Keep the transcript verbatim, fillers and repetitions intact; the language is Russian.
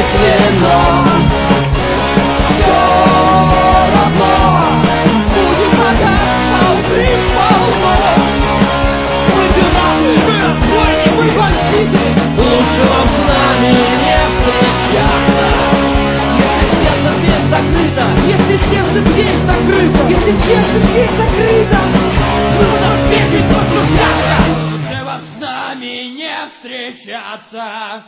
пить вино. Все равно будем богат, а укрыть полно. Мы пираты, мы разбойники, мы бандиты. Лучше вам с нами не встречаться. Если сердце дверь закрыта, если сердце дверь закрыта, если сердце дверь закрыта, мы будем ответить то, что сказано. Лучше вам с нами не встречаться.